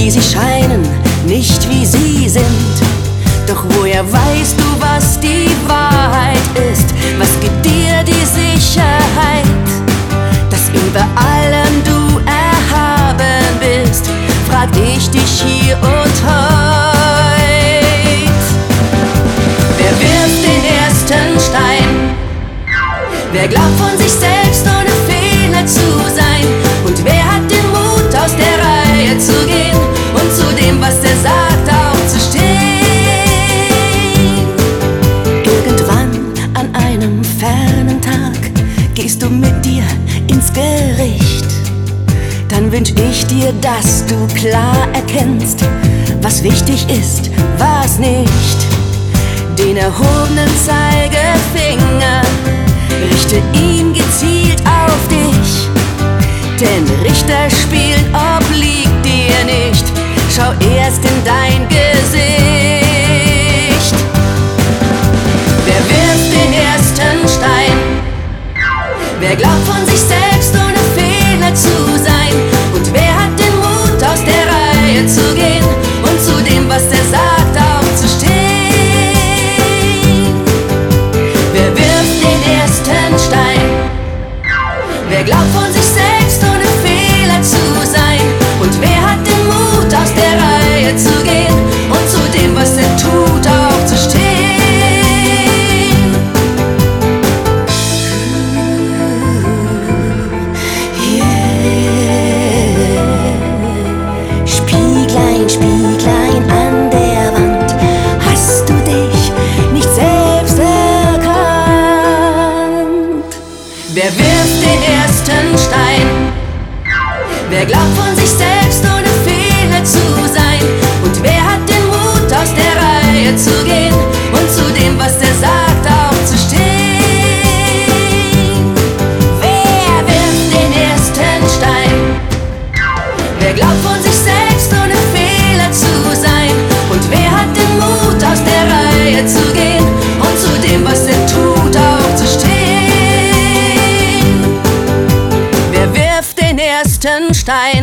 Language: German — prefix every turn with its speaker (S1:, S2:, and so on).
S1: wie sie scheinen, nicht wie sie sind. Doch woher weißt du, was die Wahrheit ist? Was gibt dir die Sicherheit, dass über allem du erhaben bist? Frag ich dich hier und heut. Wer wirft den ersten Stein? Wer glaubt von sich selbst ohne Fehler zu sein? Und wer hat den Mut, aus der Reihe zu gehen und zu dem, was er sagt, auch zu stehen? Irgendwann an einem fernen Tag gehst du mit dir ins Gericht. Dann wünsch ich dir, dass du klar erkennst, was wichtig ist, was nicht. Den erhobenen Zeigefinger richte ihn gezielt auf dich, denn Richterspiel obliegt dir nicht. Schau erst in dein Gesicht. Wer wirft den ersten Stein? Wer glaubt von sich selbst ohne Fehler zu sein? Und wer hat den Mut, aus der Reihe zu gehen und zu dem, was er sagt, auch zu stehen? Wer wirft den ersten Stein? Wer glaubt von sich selbst ohne Fehler zu sein? Und wer hat den Mut, aus der Reihe zu gehen und zu dem, was er tut, auch zu stehen? Spieglein, Spieglein an der Wand, hast du dich nicht selbst erkannt? Wer wirft den ersten Stein? Wer glaubt von sich selbst ohne Fehler zu sein? Und wer hat den Mut, aus der Reihe zu gehen und zu dem, was er sagt, auch zu stehen? Wer wirft den ersten Stein? Wer glaubt von sich selbst ohne Fehler zu sein? Und wer hat den Mut, aus der Reihe zu gehen und zu dem, was er tut, auch zu stehen? Wer wirft den ersten Stein?